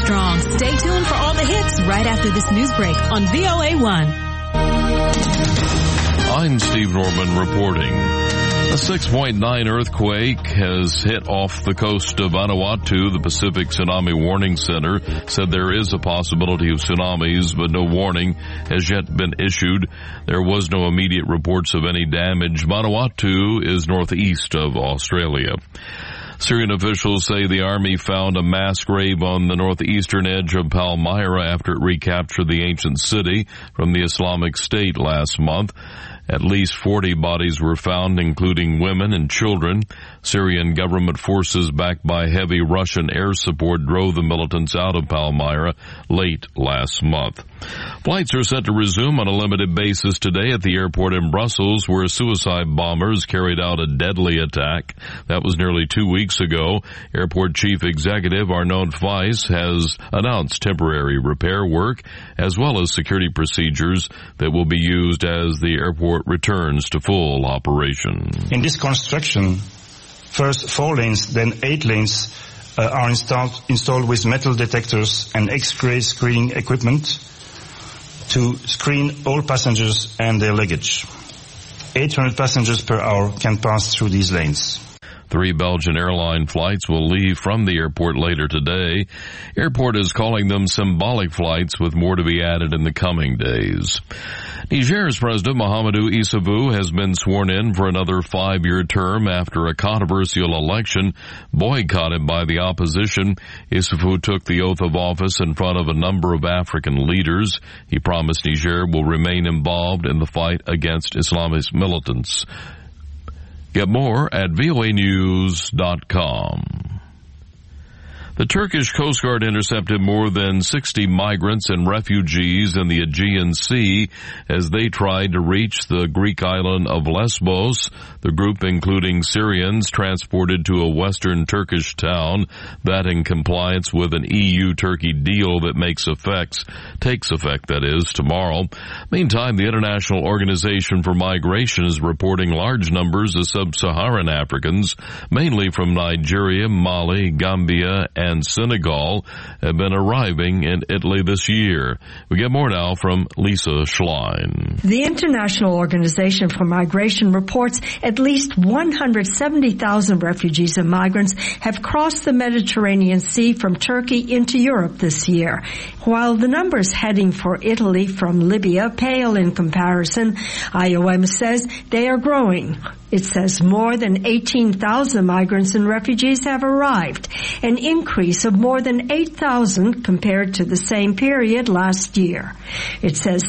Armstrong. Stay tuned for all the hits right after this news break on VOA1. I'm Steve Norman reporting. A 6.9 earthquake has hit off the coast of Vanuatu. The Pacific Tsunami Warning Center said there is a possibility of tsunamis, but no warning has yet been issued. There was no immediate reports of any damage. Vanuatu is northeast of Australia. Syrian officials say the army found a mass grave on the northeastern edge of Palmyra after it recaptured the ancient city from the Islamic State last month. At least 40 bodies were found, including women and children. Syrian government forces backed by heavy Russian air support drove the militants out of Palmyra late last month. Flights are set to resume on a limited basis today at the airport in Brussels, where suicide bombers carried out a deadly attack. That was nearly 2 weeks ago. Airport Chief Executive Arnaud Weiss has announced temporary repair work as well as security procedures that will be used as the airport returns to full operation. In this construction, first 4 lanes, then 8 lanes are installed with metal detectors and X-ray screening equipment to screen all passengers and their luggage. 800 passengers per hour can pass through these lanes. 3 Belgian airline flights will leave from the airport later today. Airport is calling them symbolic flights, with more to be added in the coming days. Niger's President Mahamadou Issoufou has been sworn in for another 5-year term after a controversial election boycotted by the opposition. Issoufou took the oath of office in front of a number of African leaders. He promised Niger will remain involved in the fight against Islamist militants. Get more at voanews.com. The Turkish Coast Guard intercepted more than 60 migrants and refugees in the Aegean Sea as they tried to reach the Greek island of Lesbos. The group, including Syrians, transported to a western Turkish town that, in compliance with an EU-Turkey deal that takes effect tomorrow. Meantime, the International Organization for Migration is reporting large numbers of sub-Saharan Africans, mainly from Nigeria, Mali, Gambia, and Senegal, have been arriving in Italy this year. We get more now from Lisa Schlein. The International Organization for Migration reports at least 170,000 refugees and migrants have crossed the Mediterranean Sea from Turkey into Europe this year. While the numbers heading for Italy from Libya pale in comparison, IOM says they are growing. It says more than 18,000 migrants and refugees have arrived, an increase of more than 8,000 compared to the same period last year. It says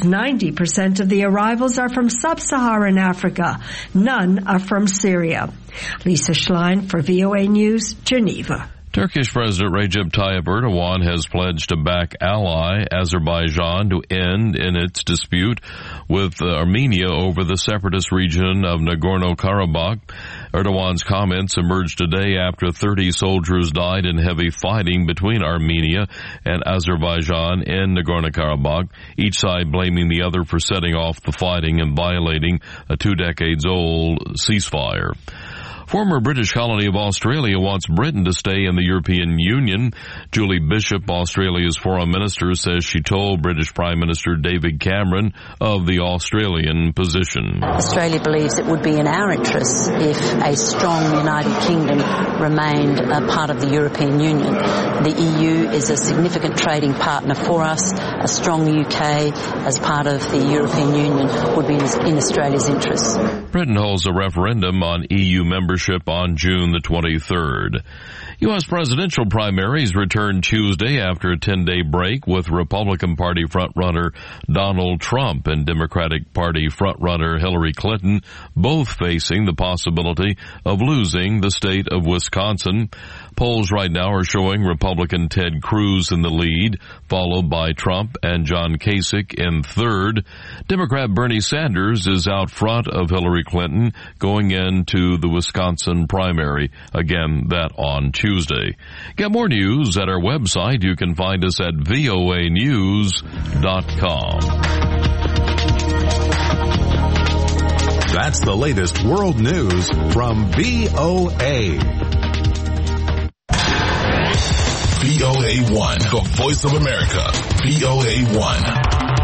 90% of the arrivals are from sub-Saharan Africa. None are from Syria. Lisa Schlein for VOA News, Geneva. Turkish President Recep Tayyip Erdogan has pledged to back ally Azerbaijan to end in its dispute with Armenia over the separatist region of Nagorno-Karabakh. Erdogan's comments emerged today after 30 soldiers died in heavy fighting between Armenia and Azerbaijan in Nagorno-Karabakh, each side blaming the other for setting off the fighting and violating a 2-decades-old ceasefire. Former British colony of Australia wants Britain to stay in the European Union. Julie Bishop, Australia's foreign minister, says she told British Prime Minister David Cameron of the Australian position. Australia believes it would be in our interests if a strong United Kingdom remained a part of the European Union. The EU is a significant trading partner for us. A strong UK as part of the European Union would be in Australia's interests. Britain holds a referendum on EU membership on June the 23rd. U.S. presidential primaries return Tuesday after a 10-day break, with Republican Party frontrunner Donald Trump and Democratic Party frontrunner Hillary Clinton both facing the possibility of losing the state of Wisconsin. Polls right now are showing Republican Ted Cruz in the lead, followed by Trump and John Kasich in third. Democrat Bernie Sanders is out front of Hillary Clinton going into the Wisconsin primary. Again, that on Tuesday. Get more news at our website. You can find us at voanews.com. That's the latest world news from VOA. VOA1, the voice of America. VOA1.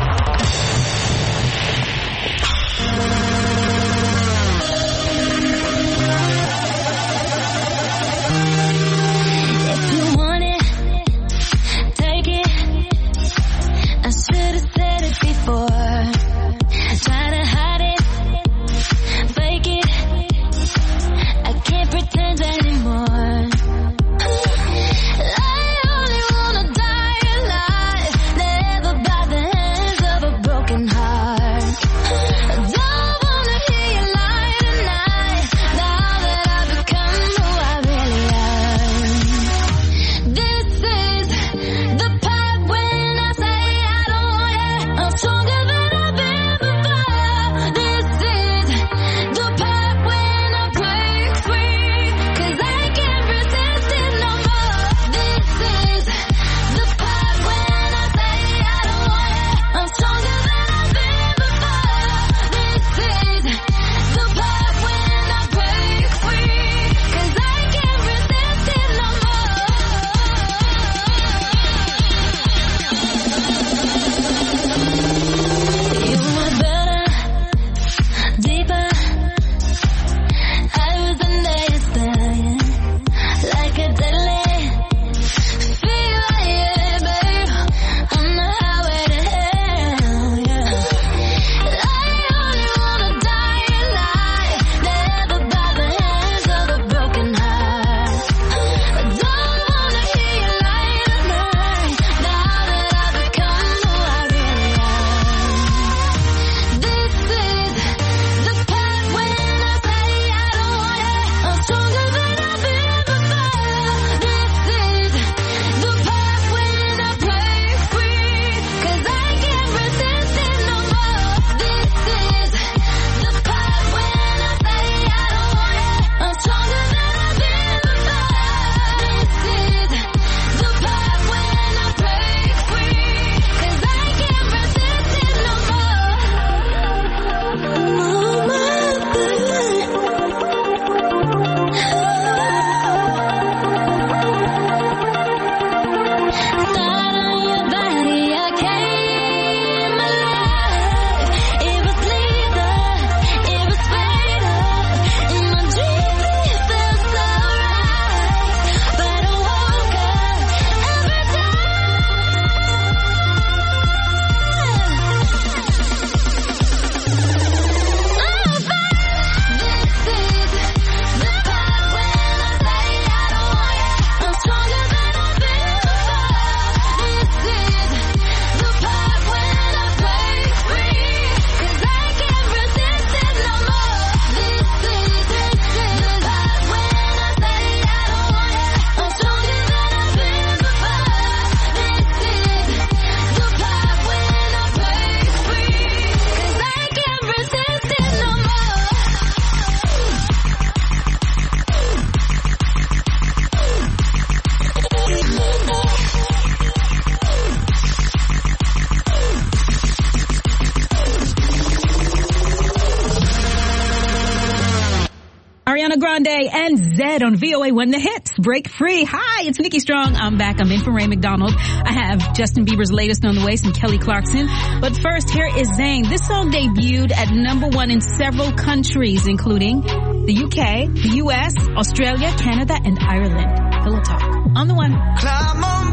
Ariana Grande and Zed on VOA1 The Hits. Break free. Hi, it's Nikki Strong. I'm back. I'm in for Ray McDonald. I have Justin Bieber's latest on the way, some Kelly Clarkson. But first, here is Zayn. This song debuted at #1 in several countries, including the UK, the US, Australia, Canada, and Ireland. Pillow Talk on the one. Climb on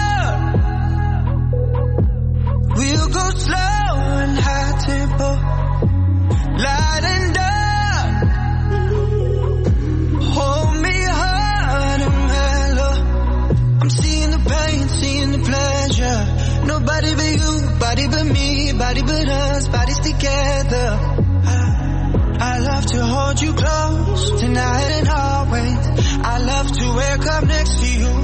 board. We'll go slow and high tempo. Light and dark. Hold me hard and mellow. I'm seeing the pain, seeing the pleasure. Nobody but you, body but me, body but us, bodies together. I love to hold you close tonight and always. I love to wake up next to you.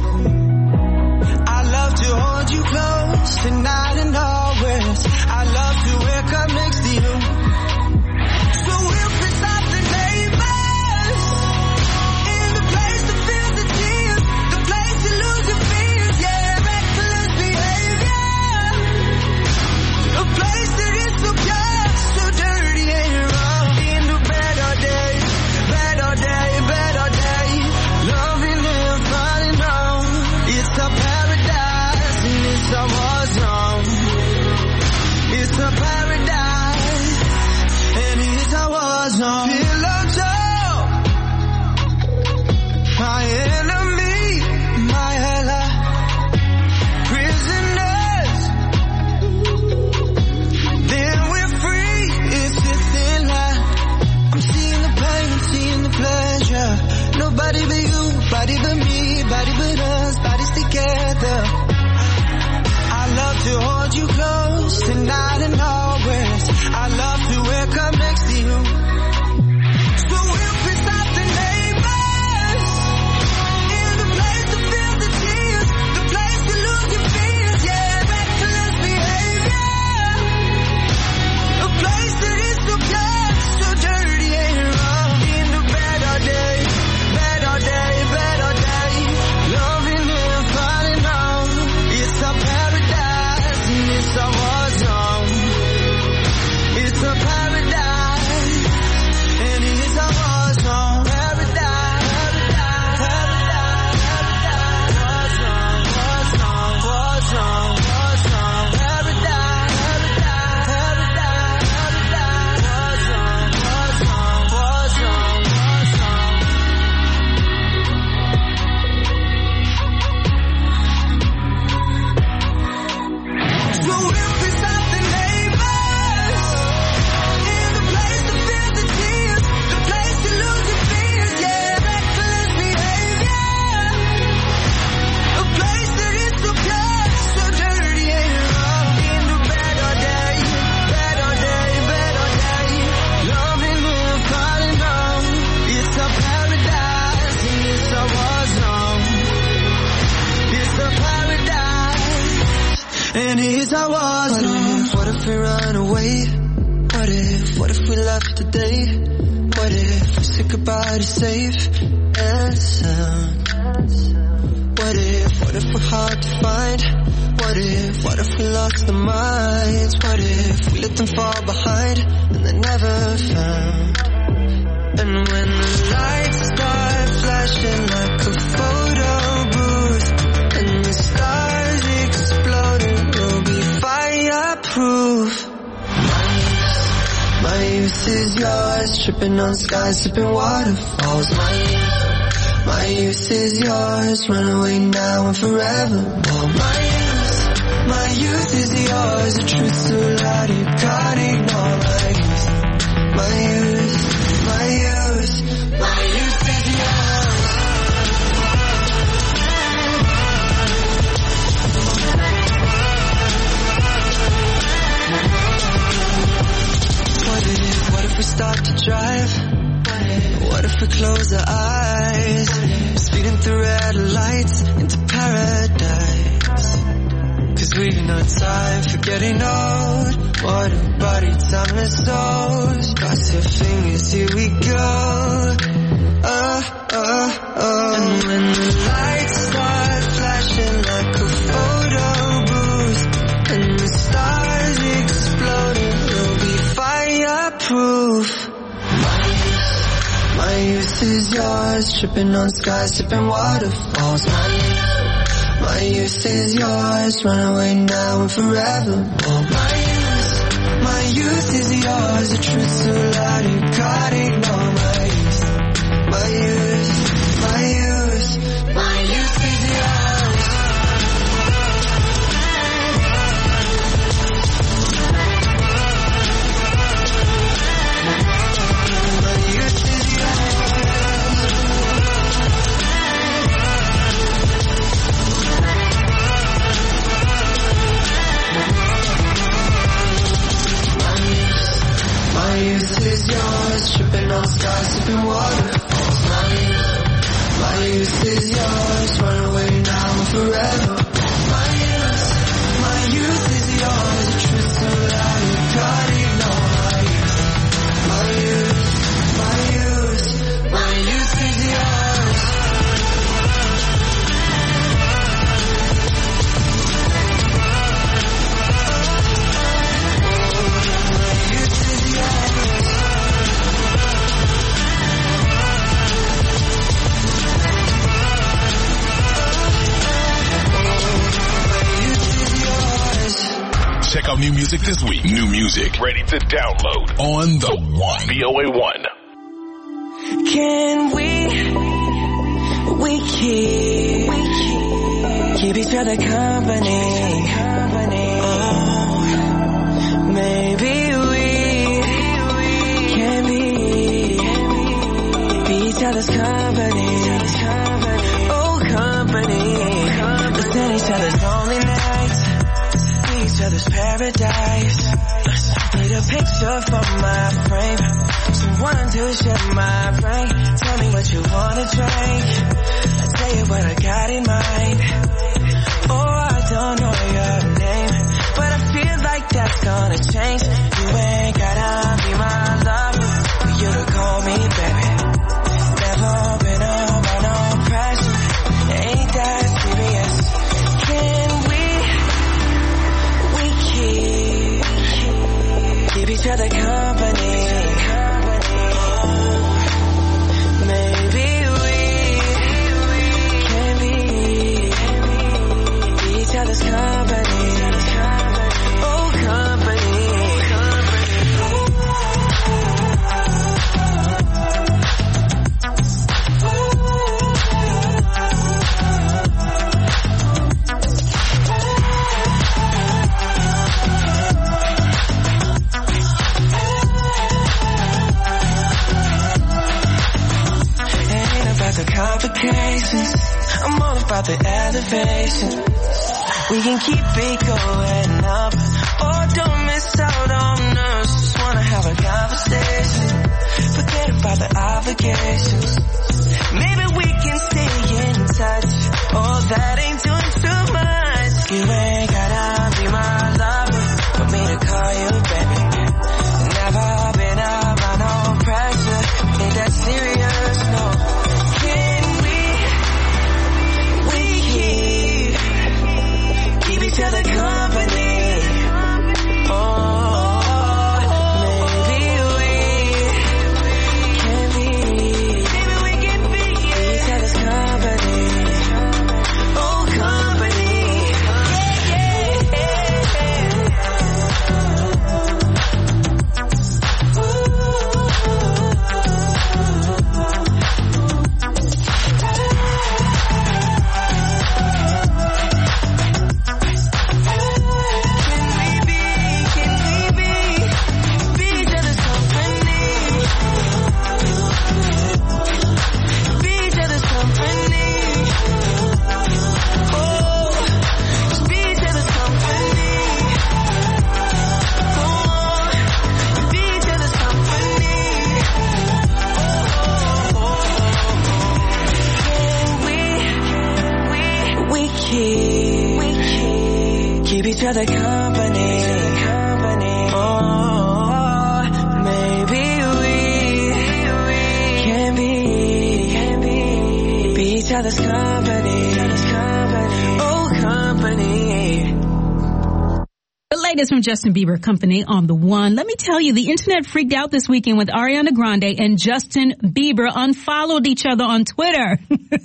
I love to hold you close tonight and always. I love to wake up next to you. So we'll piss off the neighbors in the place to feel the tears, the place to lose your fears, yeah, reckless behavior, a place that is so pure, so dirty and rough. Into better days, better day, better day, loving and fun. anybody but us, bodies together. I love to hold you close tonight and always. I love to wake up next to you. So we'll piss off the neighbors in the place to feel the tears, the place to lose your fears, yeah, reckless behavior, a place that is so pure, so dirty and wrong. In the better day, better day, better day, loving and falling on. It's a paradise and it's a war zone. It's a paradise and it's a war zone. Paradise, paradise, paradise, war zone, war zone, war zone, paradise, paradise, paradise, war zone, war zone, war zone, war zone. So we'll piss off the neighbors in the place to feel the tears, the place to lose your fears, yeah, reckless behavior, a place that is so pure, so dirty and wrong. In the better day, better day, better day, loving and falling on. It's a paradise and it's a war zone. It's a paradise and it's a war zone. What if we run away? What if we left today? What if we said goodbye to safe and sound? What if we're hard to find? What if we lost our minds? What if we let them fall behind and they're never found? And when the lights start flashing like a photo booth and the stars exploding, we'll be fireproof. My youth is yours, tripping on skies, sipping waterfalls. My youth is yours, run away now and forever. Oh, my youth is yours, the truth's too loud, you can't ignore my youth. My youth, my youth, my youth is yours. What if we start to drive? What if we close our eyes? Speeding through red lights into paradise. Cause we've no time for getting old. What a body, timeless souls. Cross your fingers, here we go. And when the lights start flashing like a photo booth and the stars exploding, we'll be fireproof. My youth is yours, tripping on skies, sipping waterfalls. My youth is yours, run away now and forever. Oh, my youth is yours, the truth's too loud, you can't ignore my youth. My youth, my youth, my youth is yours. My youth is yours. My youth is yours, tripping on skies, sipping waterfalls. My youth is yours, run away now and forever. My youth is yours, the truth's too loud, you can't ignore my youth. My youth, my youth, my youth is yours. My youth is yours. Check out new music this week. New music ready to download on the One. VOA1. Can we keep each other company? Oh, maybe we can be each other's company. Oh, other's lonely nights, be each other's paradise. Need a picture for my frame, someone to share my brain. Tell me what you wanna drink, I'll tell you what I got in mind. Oh, I don't know your name, but I feel like that's gonna change. You ain't gotta be my lover for you to call me baby. Never been under no pressure, ain't that serious. Can we keep each other company? Maybe we can be each other's company. Oh, company. The complications, I'm all about the elevation. We can keep it going up, or don't miss out on us. Just wanna have a conversation, forget about the obligations. Maybe we can stay in touch, oh that ain't doing too much. You ain't gotta be my lover for me to call you baby. Never been under no pressure, ain't that serious, no. Each other company. Oh, maybe we can be each other's company. Oh, company. Keep each other company. Oh, maybe we can be each other's company. Oh, company. The latest from Justin Bieber Company on the One. Let me tell you, the internet freaked out this weekend when Ariana Grande and Justin Bieber unfollowed each other on Twitter.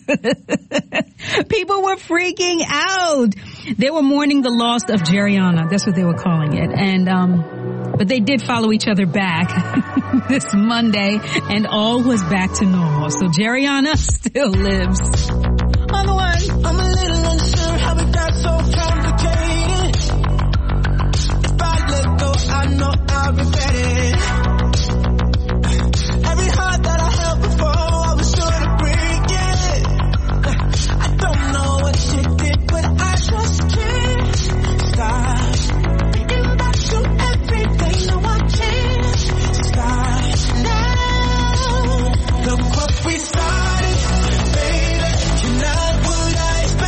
People were freaking out. They were mourning the loss of Jeriana. That's what they were calling it. And, but they did follow each other back this Monday, and all was back to normal. So Jeriana still lives on the One. I'm a little unsure how it got so complicated. If I let go, I know I'll regret it. Every heart that I held before, I was sure to break it. I don't know what she did, but I just can't stop thinking about you every day. No, I can't stop now. Look what we started, baby. You're not what I expected.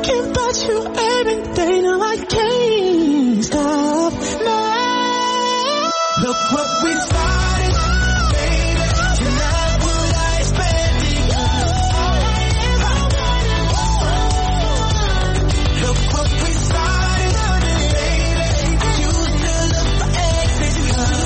thinking about you every day. Now I can't stop now. Look what we started, baby. Tonight will I spend it. Look what we started, baby. You still look for exit.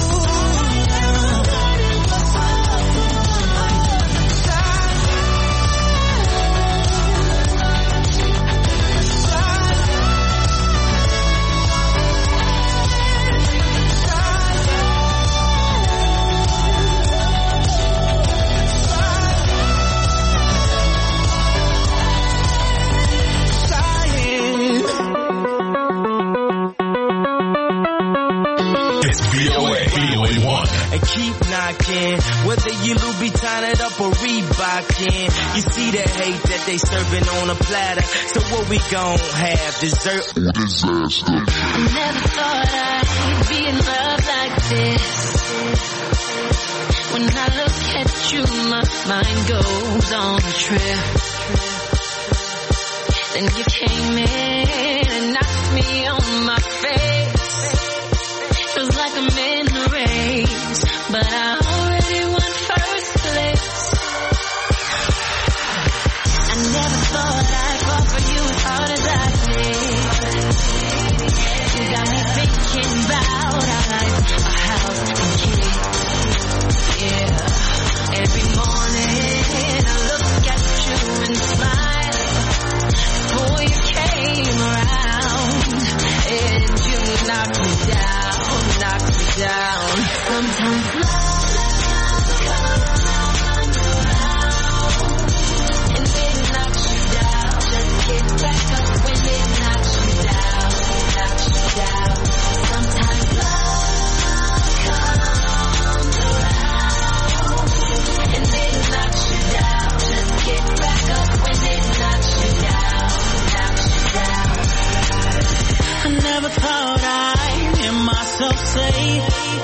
And keep knocking, whether you Louboutin it up or Reebokin. You see the hate that they serving on a platter. So what we gon' have, dessert or disaster? I never thought I'd be in love like this. When I look at you, my mind goes on a trip. Then you came in and knocked me on my face. Feels like I'm in a race, but I already won first place. I never thought I'd fall for you as hard as I did. You got me thinking about our life, our house and kids. Yeah, every morning I look at you and smile. Before you came around, and you knocked me down. Knock me down. Sometimes love comes around and it knocks you down. Just get back up when it knocks you down. Knocks you down. Sometimes love comes around and it knocks you down. Just get back up when it knocks you down. Knocks you down. I never thought I'd hear myself say,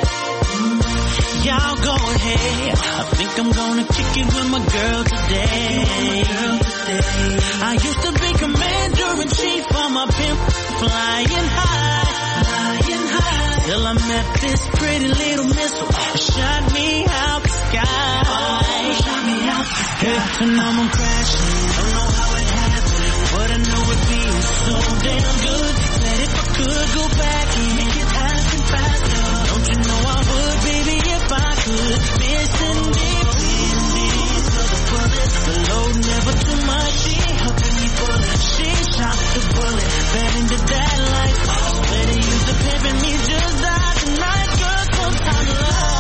y'all go ahead. I think I'm gonna kick it with my girl today. I used to be commander-in-chief for my pimp, flying high. Till I met this pretty little missile, shot me out the sky. And now I'm crashing, don't know how it happened, but I know it feels so damn good. That if I could go back and make it happen faster, don't you know I would, baby, if I could. Missing dependence of the bullet, the load never too much. She helping me pull it, she shot the bullet, fell into that life. Better use the pimp and me just die tonight, girl. Sometimes love.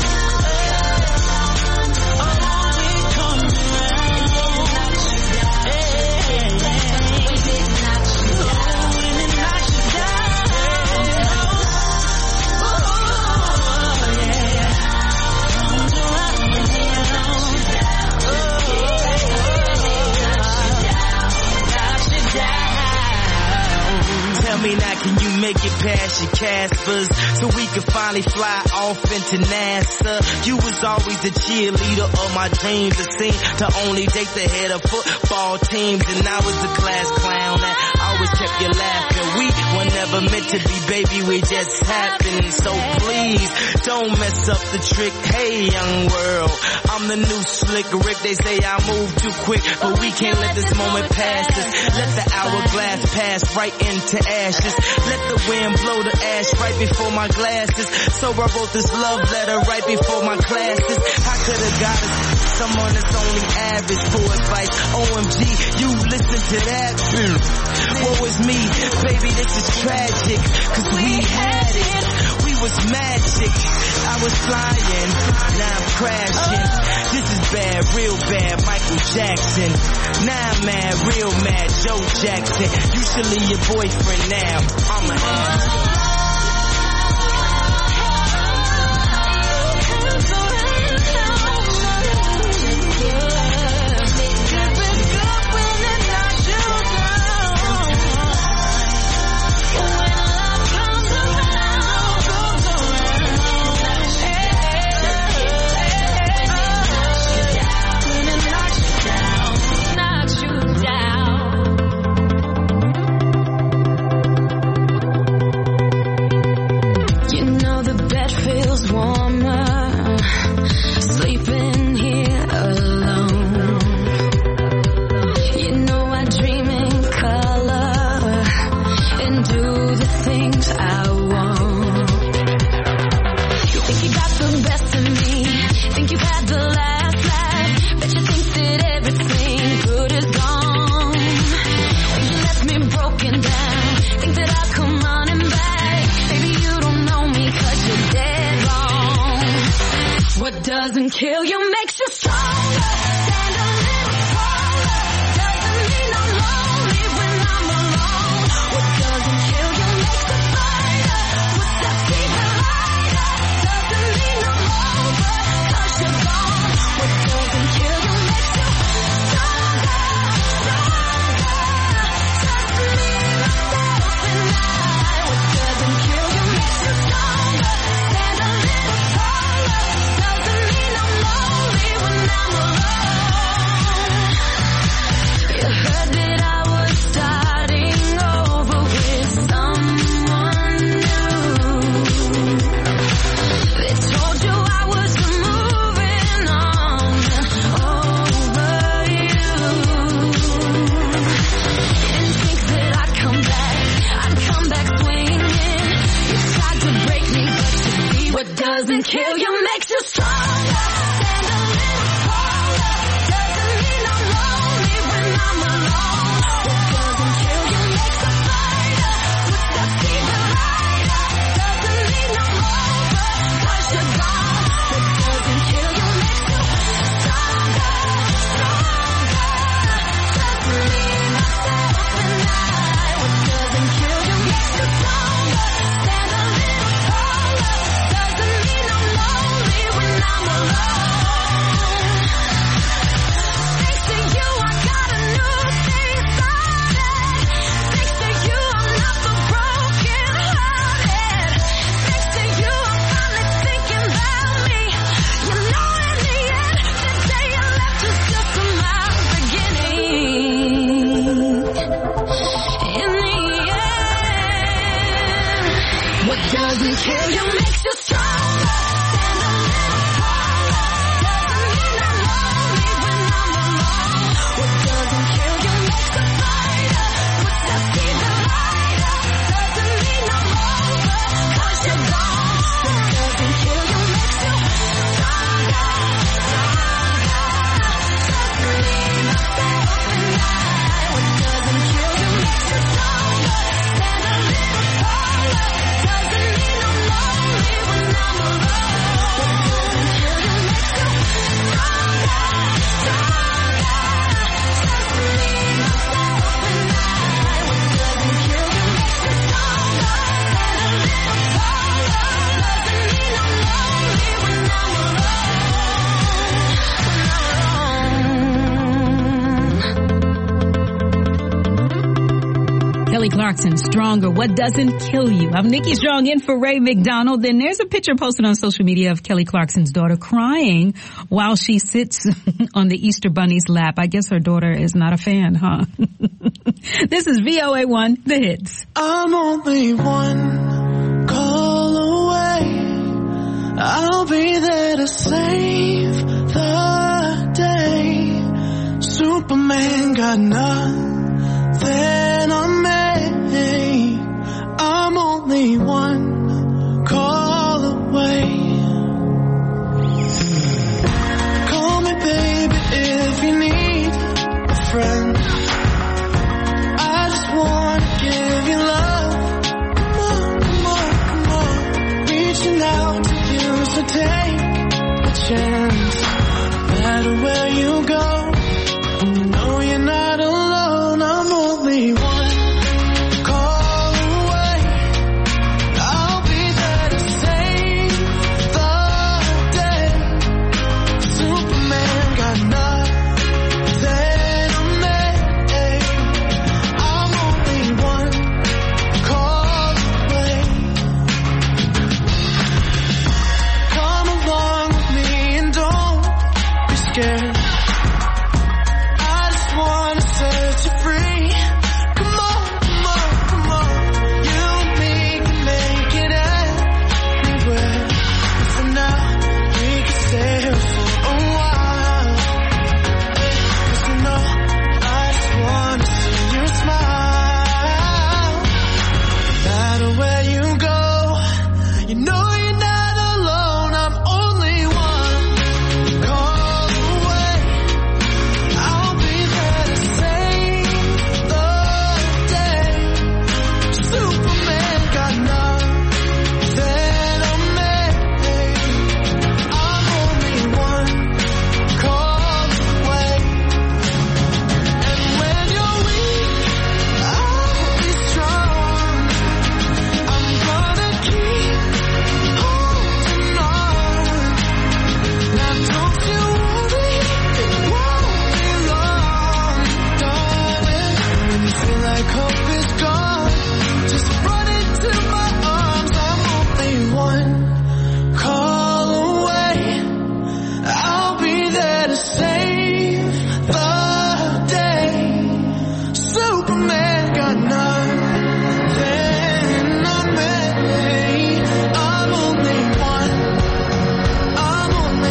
Tell me now, can you make it past your Caspers so we can finally fly off into NASA? You was always the cheerleader of my dreams, the scene to only date the head of football teams, and I was the class clown that always kept you laughing. We were never meant to be, baby, we just happened. So please don't mess up the trick. Hey, young world, I'm the new slick Rick. They say I move too quick, but we can't let this moment pass us. Let the hourglass pass right into ashes. Let the wind blow the ash right before my glasses. So I wrote this love letter right before my classes. I could have got us someone that's only average for advice. OMG, you listen to that? Woe is me, baby, this is tragic. Cause we had it, we was magic. I was flying, now I'm crashing. This is bad, real bad, Michael Jackson. Now I'm mad, real mad, Joe Jackson. You should leave your boyfriend now. I'm a doesn't kill you makes you stronger. Stand a little taller. Doesn't mean I'm lonely when I'm alone. What doesn't kill you makes you brighter. Footsteps even lighter. Doesn't mean I'm over, 'cause you're gone. What doesn't kill you makes you stronger, stronger. Just me, myself, and I. What doesn't kill you makes you stronger. Stand a little taller. Doesn't mean I'm lonely when I'm alone. You heard that I was starting over with someone new. They told you I was moving on over you. Didn't think that I'd come back swinging. You tried to break me, but you see what doesn't kill you makes you stronger. Stand a little taller. Doesn't mean I'm lonely when I'm alone. What doesn't kill you makes you brighter. Footsteps even lighter. Doesn't mean I'm over, 'cause you're gone. What doesn't kill you makes you stronger, stronger. Just me, myself, and I. What doesn't kill you makes you stronger. Stand a little taller. Doesn't mean I'm lonely when I'm alone. Thanks to you, I got a new day started. Thanks to you, I'm not so broken hearted. Thanks to you, I'm finally thinking about me. You know, in the end, the day you left was just my beginning. In the end, what doesn't kill you makes you stronger. Stand a little taller. Doesn't mean I'm lonely when I'm alone. What doesn't kill you makes you brighter. Footsteps even lighter. Doesn't mean I'm over, 'cause you're gone. What doesn't kill you makes you stronger, stronger. Just me, myself, and I. What doesn't kill you makes you stronger. Stand a little taller. Doesn't mean I'm lonely when I'm alone. What doesn't kill you makes you stronger, stronger. Just me, myself, and I. What doesn't kill you makes you stronger. Stand a little taller. Doesn't mean I'm lonely when I'm alone. Kelly Clarkson, Stronger, What Doesn't Kill You. I'm Nikki Strong in for Ray McDonald. Then there's a picture posted on social media of Kelly Clarkson's daughter crying while she sits on the Easter Bunny's lap. I guess her daughter is not a fan, huh? This is VOA1, The Hits. I'm only one call away. I'll be there to save the day. Superman got nothing on me. I'm only one call away. Call me baby if you need a friend. I just wanna give you love. Come on, come on, come on. Reaching out to you, so take a chance. No matter where you go, know you're not alone. I'm only hope is gone. Just run into my arms. I'm only one call away. I'll be there to save the day. Superman got nothing on me. I'm only one. I'm only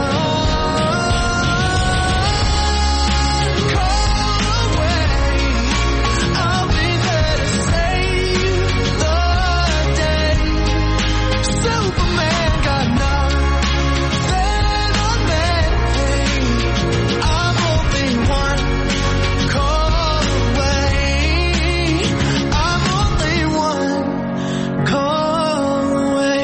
one call away. I'll be there to save the day. Superman got nothing on me. I'm only one call away. I'm only one call away.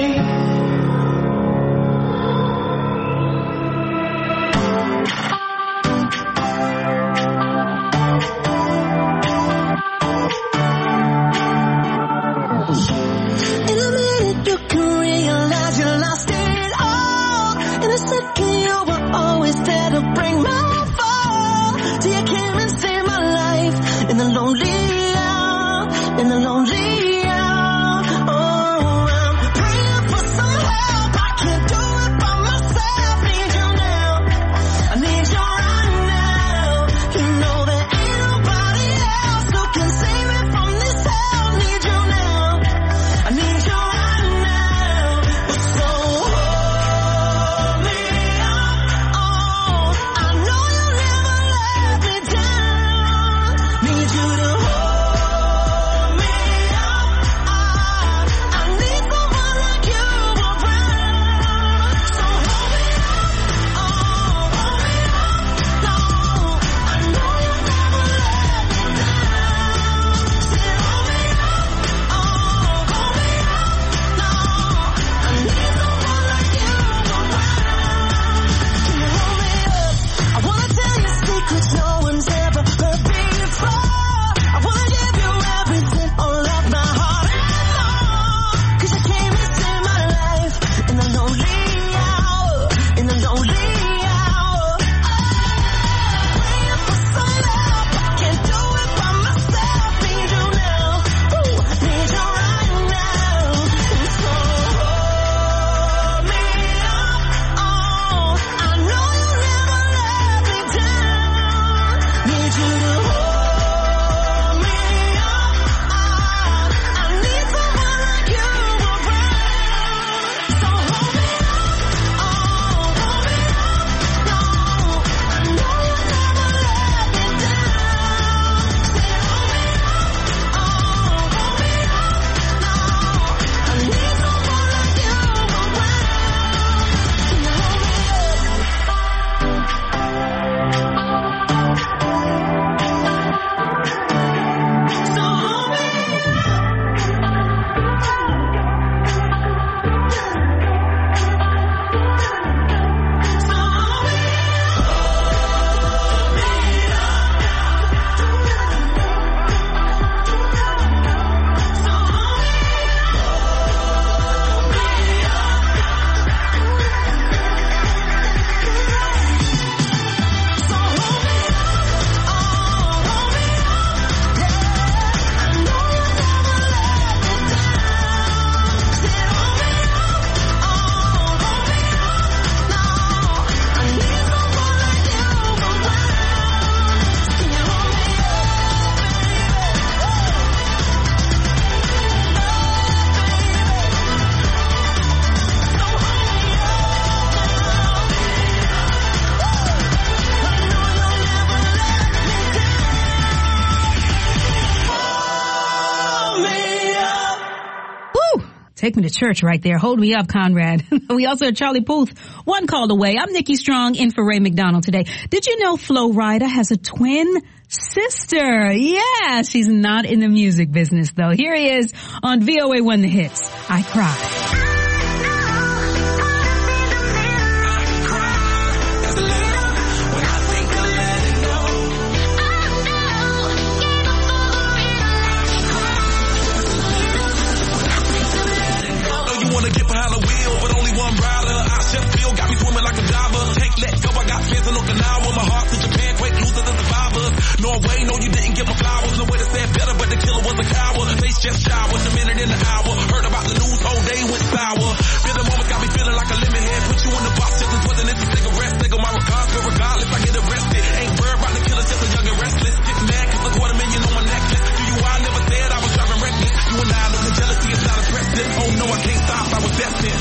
In a minute you can realize you lost it all. In a second you were always there to bring my fall. Till you came and saved my life in the lonely hour, in the lonely hour. Oh, I'm praying for some help. I can't do it by myself. Need you now. I need you right now. You know there ain't nobody else who can save me from this hell. Need you now. I need you right now. So hold me up. Oh, I know you'll never let me down. Need you to hold me up. I need someone like you around. So hold me up. Oh, hold me up. No, I know you'll never let me down. Say hold me up. Oh, hold me up. No, I need someone like you around. Can you hold me up? I wanna tell you secrets no one's ever heard before. I wanna give you everything, all of my heart and more. 'Cause you came and saved my life in the lonely hour, in the lonely hour. Praying for some help. I can't do it by myself. Need you now. Ooh, need you right now. So hold me up. Oh, I know you'll never let me down. Need you to hold me up. I need someone like you around. So hold me up. Oh, hold me up. No, I know you'll never let me down. Say hold me up. Oh, hold me up. No, I need someone like you around. Can you hold me up? So hold me Take me to church right there. Hold me up, Conrad. We also heard Charlie Puth, One Call Away. I'm Nikki Strong in for Ray McDonald today. Did you know Flo Rida has a twin sister? Yeah, she's not in the music business though. Here he is on VOA1 The Hits. I Cry. Norway, no, you didn't get my flowers. No way to say it better, but just shy, was a minute in the hour. Heard about the news, whole day went sour. Bitter moments got me feeling like a lemon head. Put you in the box just as wasn't it a cigarette. Take on my regards, but regardless, I get arrested. Ain't worried about the killers, just a young and restless. Get mad cause look what $1 million on my necklace. Do you I never said I was driving reckless. You and I know the jealousy is not impressive. Oh no, I can't stop, I was destined.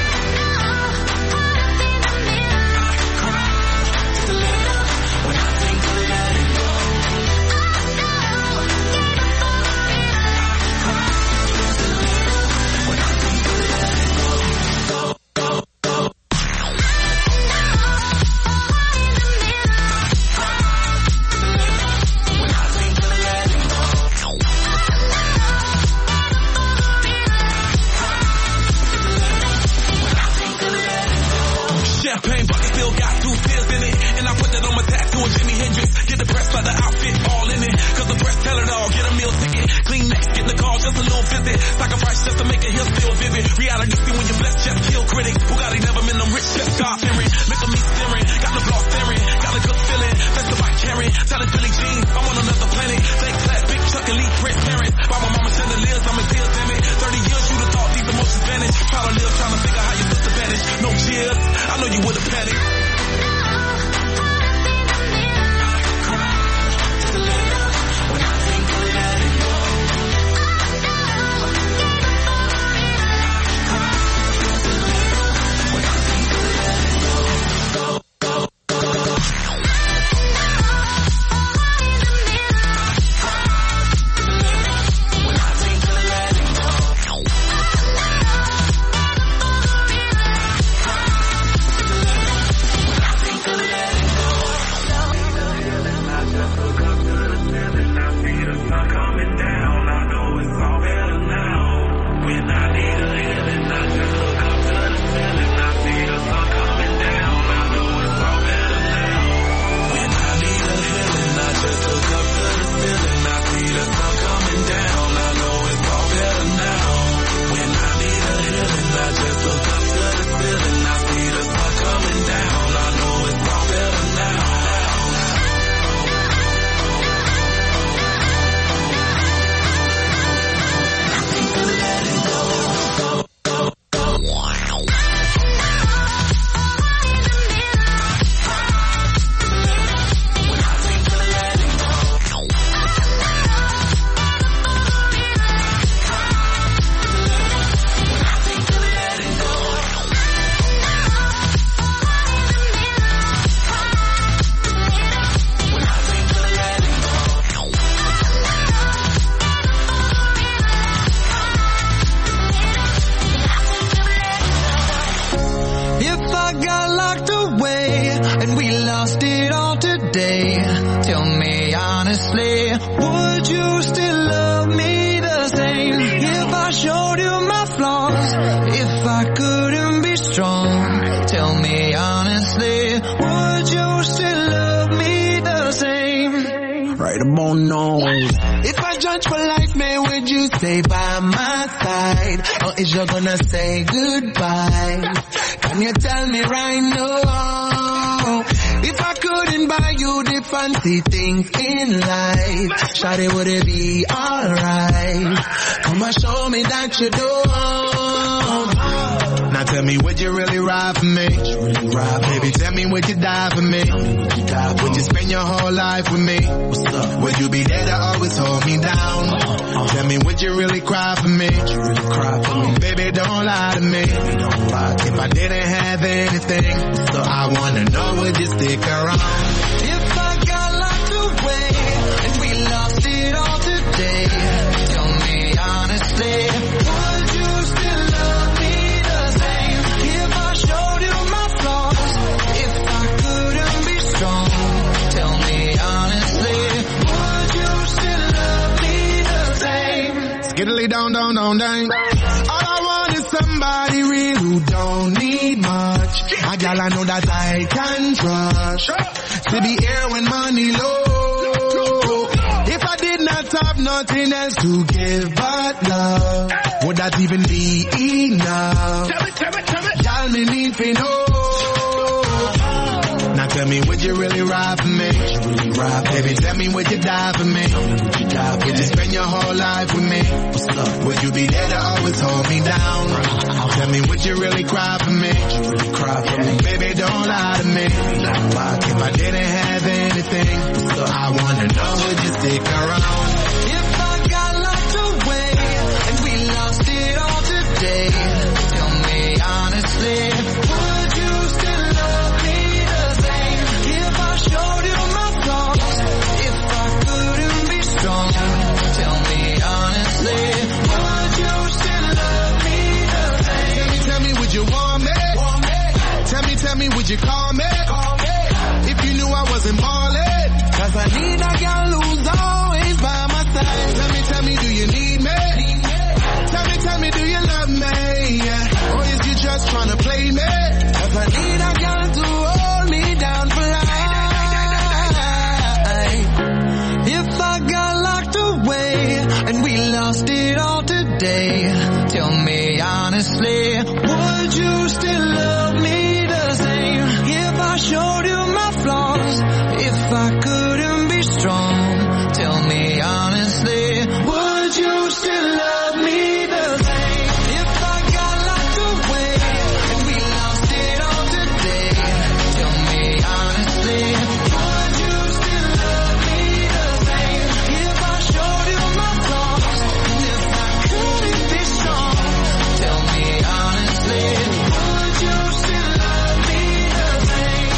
Champagne bucket still got 2 tears in it. And I put that on my tattoo of Jimi Hendrix. Get the breast leather outfit all in it. Cause the breast tell it all. Get a meal ticket. Clean next, get in the car, just a little visit. Sacrifice just to make it here still vivid. Reality see when you're blessed, just kill critics. Bugatti never been them rich, just God fearing. Look at me staring, got the block staring. Got a good feeling, that's the bike carrying. Tell it Billie Jean, I'm on another planet. Thank class, big Chuck and Lee, Prince parents. By my mama chandeliers, I'm in tears, damn it. 30 years, you'd have thought these emotions vanished. Try to live, trying to figure how your sister vanished. No cheers, I know you would've panicked. Is you gonna say goodbye? Can you tell me right now? If I couldn't buy you the fancy things in life, shawty, would it be alright? Come and show me that you don't. Now tell me, would you really ride for me? Baby, tell me, would you die for me? Would you spend your whole life with me? Would you be there to always hold me down? Tell me, would you really cry for me? Baby, don't lie to me. If I didn't have anything, I wanna know, would you stick around? If I got locked away and we lost it all today, tell me honestly, would you still love me the same? If I showed you my flaws, if I couldn't be strong, tell me honestly, would you still love me the same? Skiddly down, down, down, down. All I want is somebody real who don't need much. A gal I know that I can trust. To be here when money low. If I did not have nothing else to give but love, would that even be enough? Tell me need to know. Now Now tell me, would you really ride for me? Baby, tell me, would you die for me? Would you spend your whole life with me? Would you be there to always hold me down? Tell me, would you really cry for me? Baby, don't lie to me. If I didn't have anything, I wanna know, would you stick around? If I got locked away and we lost it all today, tell me honestly, would you still love me the same? If I showed you my flaws, if I couldn't be strong, tell me honestly, would you still love me the same? Tell me, would you want me? Tell me, would you call me? If you knew I wasn't ballin', 'cause I need a girl who's always by my side. Tell me, do you need me? Tell me, do you love me? Or is you just tryna play me? 'Cause I need a girl to hold me down for life. If I got locked away and we lost it all today, tell me honestly, would you still love me the same? If I showed you my flaws, if I couldn't be strong, tell me honestly, would you still love me the same? If I got locked away and we lost it all today, tell me honestly, would you still love me the same? If I showed you my flaws, and if I couldn't be strong, tell me honestly, would you still love me the same?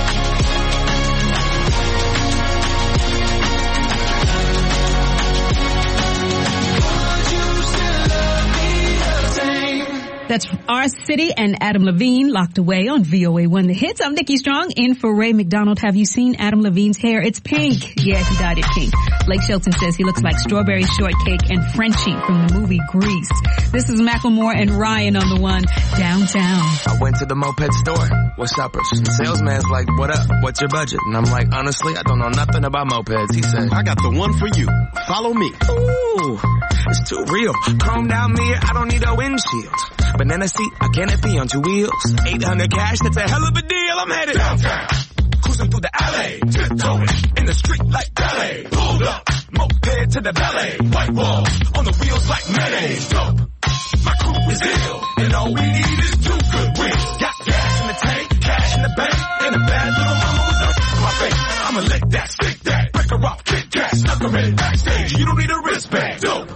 Would you still love me the same? That's Our City and Adam Levine, Locked Away on VOA1 The Hits. I'm Nikki Strong, in for Ray McDonald. Have you seen Adam Levine's hair? It's pink. Yeah, he dyed it pink. Blake Shelton says he looks like strawberry shortcake and Frenchie from the movie Grease. This is Macklemore and Ryan on the one, Downtown. I went to the moped store. What's uppers? The salesman's like, what up? What's your budget? And I'm like, honestly, I don't know nothing about mopeds. He said, I got the one for you. Follow me. Ooh, it's too real. Chromed out mirror, I don't need a windshield. Banana seat, a canopy on two wheels. 800 cash, that's a hell of a deal. I'm headed downtown. Cruising through the alley, tiptoeing in the street like ballet. Pulled up, moped to the valet. White walls on the wheels like mayonnaise. Dope, my crew is ill, and all we need is two good wheels. Got gas in the tank, cash in the bank, and a bad little mama with dirt in my face. I'ma lick that, stick that, break her off, kick cat, snuck her in backstage. You don't need a wristband. Dope.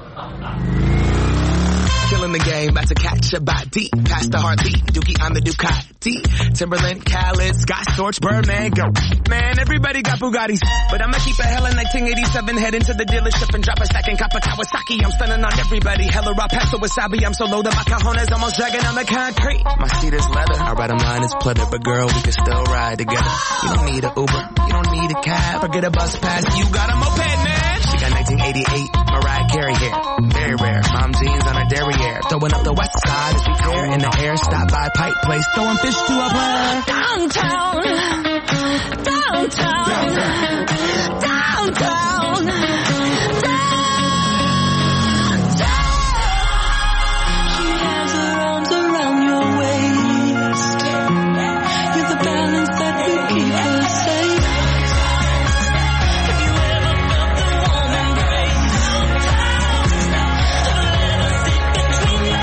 Killing the game, about to catch a body. Past the heartbeat, Dookie on the Ducati. Timberland, Khaled, Scott Storch, Birdman, go. Man, everybody got Bugattis. But I'ma keep a hella 1987, head into the dealership and drop a stack and cop a Kawasaki. I'm stunning on everybody, hella raw pasta wasabi. I'm so low that my cajones almost dragging on the concrete. My seat is leather, our bottom line is pleather. But girl, we can still ride together. You don't need an Uber, you don't need a cab. Forget a bus pass, you got a moped, man. She got 1988, Mariah Carey hair. Very rare, mom jeans on her derriere. Throwing up the west side as we pair in the air. Stop by Pipe Place, throwing fish to a player. Downtown, downtown, downtown, downtown. She has her arms around your waist. You're the balance that will keep her safe. Have you ever felt the warm embrace? Between your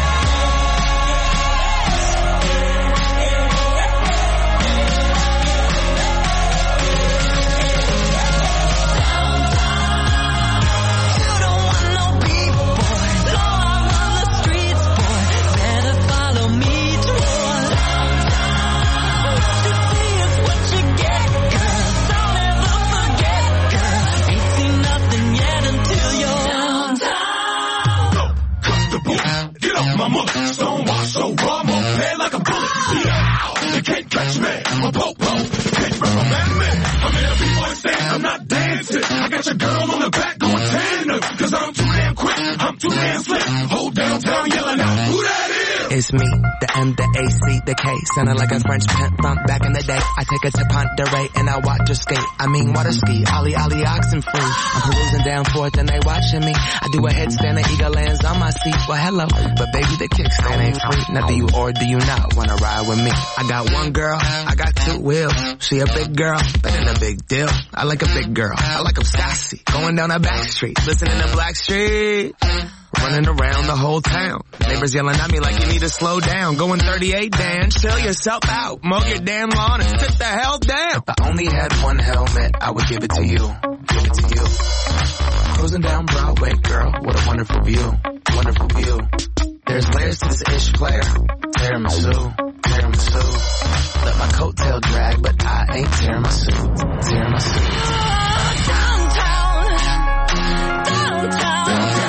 Stonewash, so raw, moped like a bullet. Yeah, you can't catch me. I'm a po-po. Can't reprimand me. I'm in a b-boy stand, I'm not dancing. I got your girl on the back going tandem. Cause I'm too damn quick, I'm too damn slick. Whole downtown yelling out, who that is? It's me, the M, the AC, the K. Sounding like a French pimp from back in the day. I take her to Ponderay and I watch her skate. I mean water ski, ollie, oxen free. I'm perusing down forth and they watching me. I do a headstand and eagle lands on my seat. Well, hello, but baby, the kickstand ain't free. Now do you or do you not wanna ride with me? I got one girl, I got two wheels. She a big girl, that ain't a big deal. I like a big girl, I like them sassy. Going down a back street, listening to Black Street. Running around the whole town. Neighbors yelling at me like you need to slow down. Going 38, Dan, chill yourself out. Mow your damn lawn and sit the hell down. If I only had one helmet, I would give it to you. Give it to you. Cruising down Broadway, girl, what a wonderful view. Wonderful view. There's layers to this ish player. Tiramisu, tiramisu. Let my coattail drag, but I ain't tiramisu. Tiramisu. Downtown, downtown.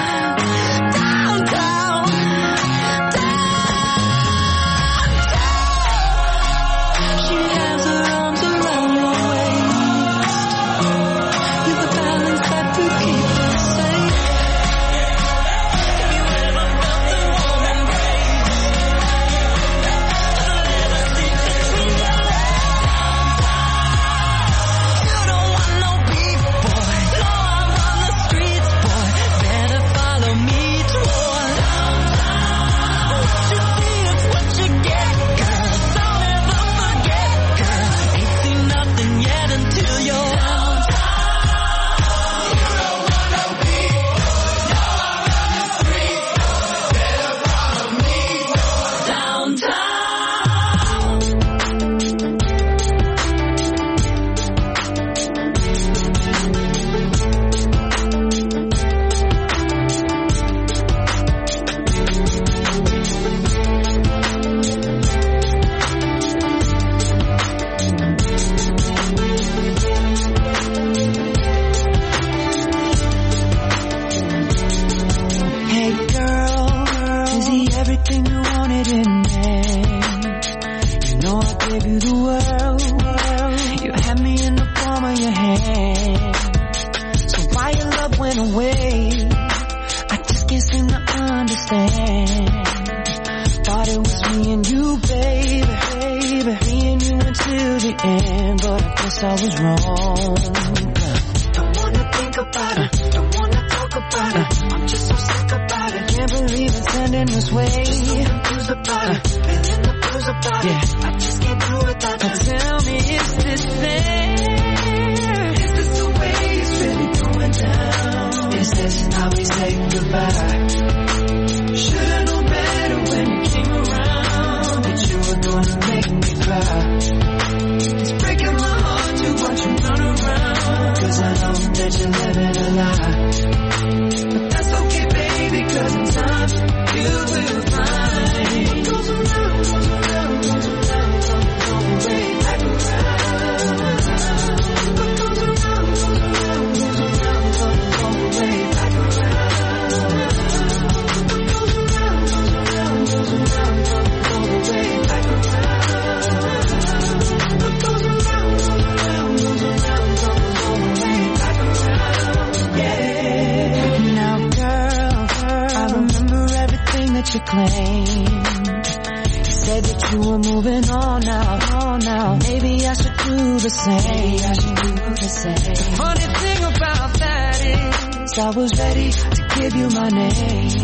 I was ready to give you my name.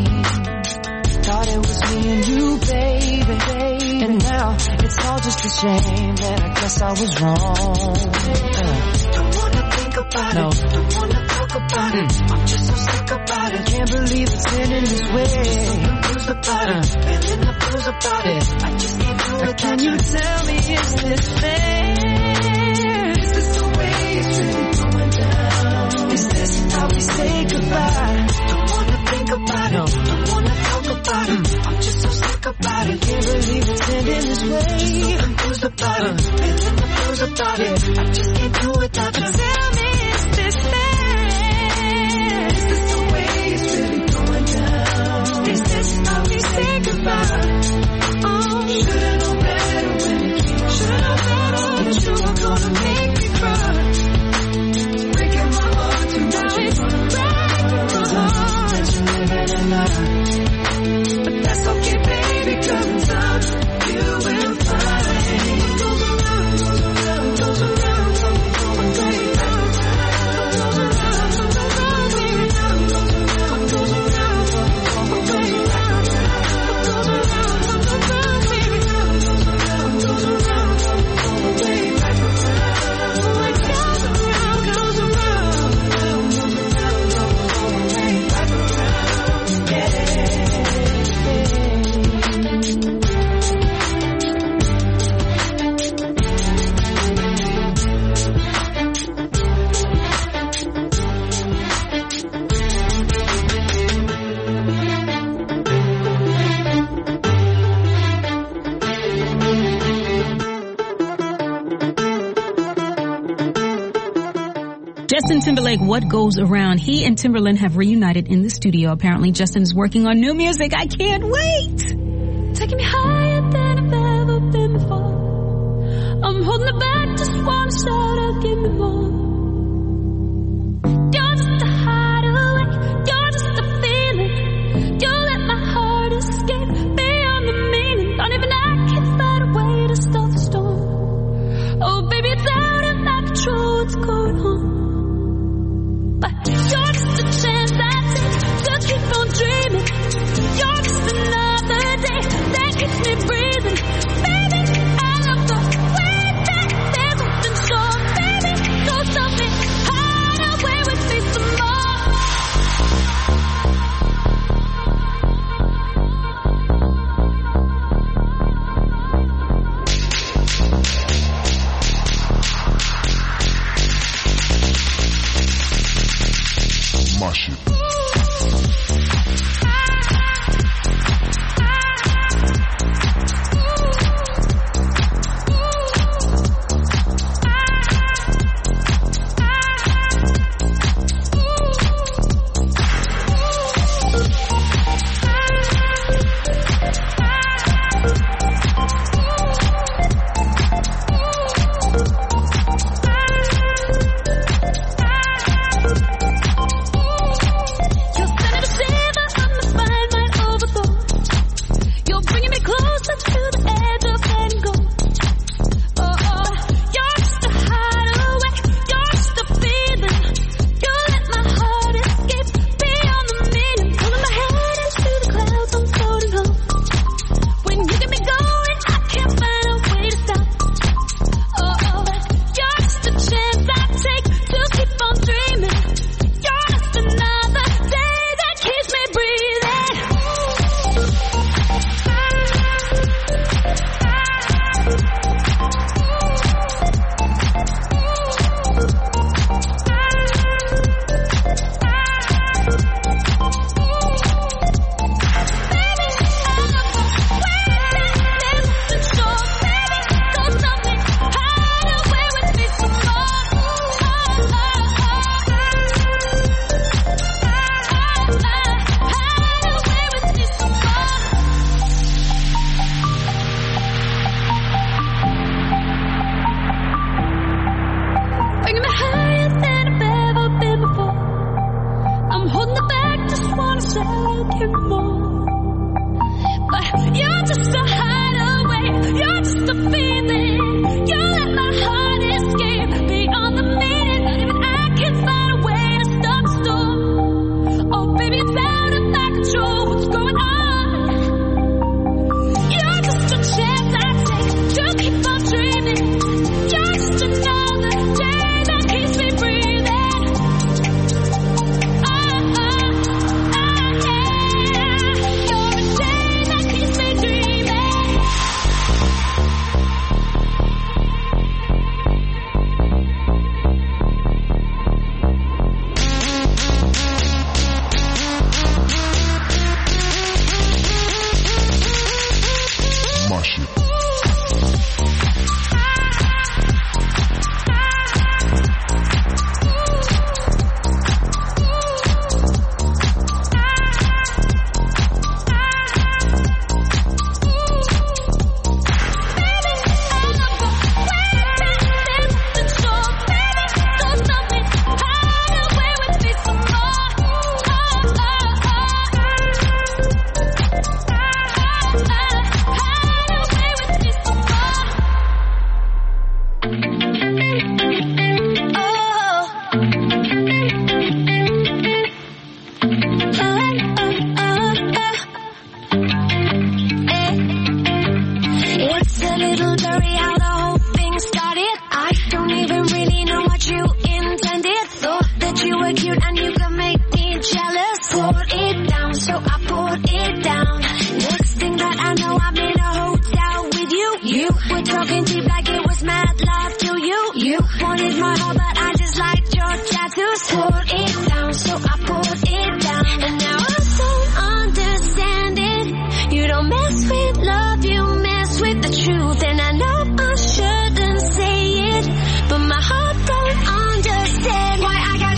Thought it was me and you, baby. And now it's all just a shame that I guess I was wrong. Don't wanna think about it, don't wanna talk about it. I'm just so sick about it. Can't believe it's ending this way. So confused about it, feeling the blues about it. I just can't do it. Can you tell me, is this fair? Is this the way it's really going down? Is this how we say goodbye? Don't wanna think about it, don't wanna talk about it. I'm just so sick about it. Can't believe it's ending this way. Just so confused about it, feeling the blues about it. I just can't do it without you. Tell me, is this fair? Is this the way it's really going down? Is this how we say goodbye? Oh, should've known better when it came. Should've known better that you were gonna make me cry. It's breaking my heart to watch you run around. That you're living a lie. But that's okay, baby, 'cause Justin Timberlake, What Goes Around. He and Timberland have reunited in the studio. Apparently, Justin is working on new music. I can't wait. Taking me higher than I've ever been before. I'm holding it back, just wanna shout out, give me more. You're just a hideaway, you're just a feeling. You let my heart escape beyond the meaning. Don't even I can find a way to stop the storm. Oh baby, it's out of my control what's going on. But you're just a chance I take to keep on dreaming. You're just another day that keeps me breathing. Baby, I love the way that there's nothing short. Baby, go something hide away with me some My shit. but my heart don't understand why I got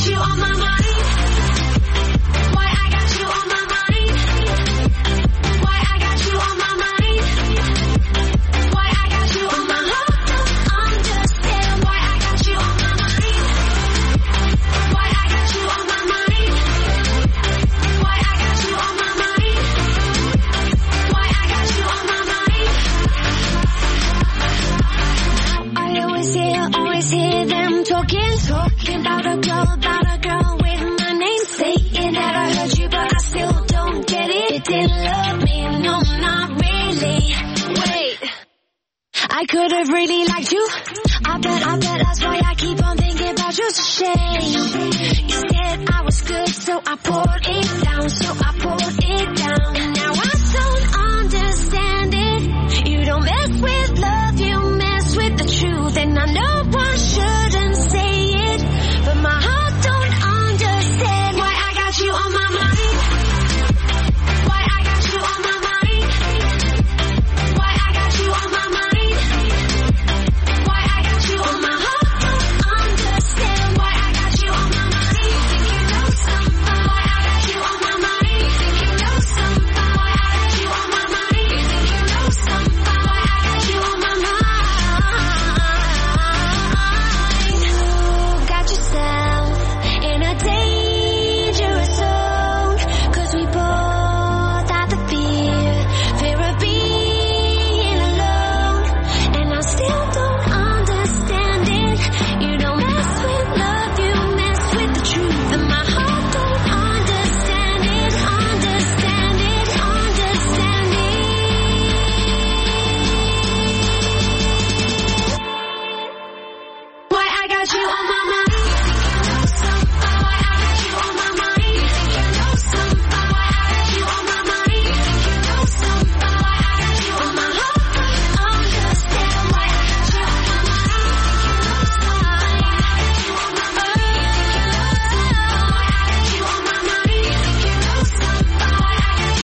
would've really liked you. I bet that's why I keep on thinking about you. It's a shame. You said I was good, so I poured it down, so I poured